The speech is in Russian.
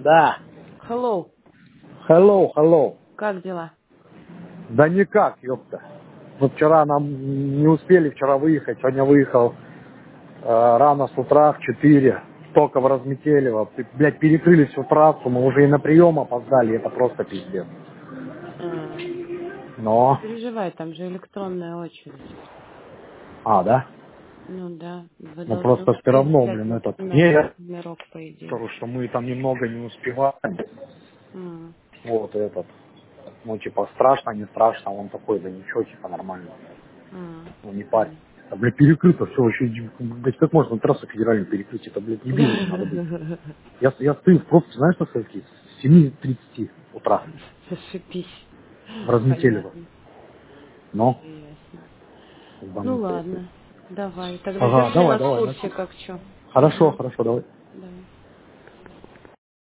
Да. Hello. Hello, hello. Как дела? Да никак, ёпта. Вот вчера нам не успели вчера выехать. Сегодня выехал рано с утра в 4. Только в Разметелево. Блядь, перекрыли всю трассу. Мы уже и на прием опоздали. Это просто пиздец. Но... Не переживай, там же электронная очередь. Да? Ну да, вы Ну должны просто все успеть равно, взять блин, этот... на Не, номерок, по идее. потому что мы там немного не успеваем. М. Вот этот. Ну, типа, страшно, не страшно. Он такой, да ничего, типа, нормально. Ну, не парь. Понятно. А, блядь, перекрыто, все, вообще, блядь, как можно трассу федеральную перекрыть? Это, блядь, дебилом надо быть. Я стою в пробке, знаешь, на скольки? С 7:30 утра Зашибись. в Разметелево. Понятно. Но, Ясно. Ну ебанутые. ладно, давай. Тогда Ага, держи давай, нас в давай. курсе, как что. Хорошо, хорошо, давай. Давай.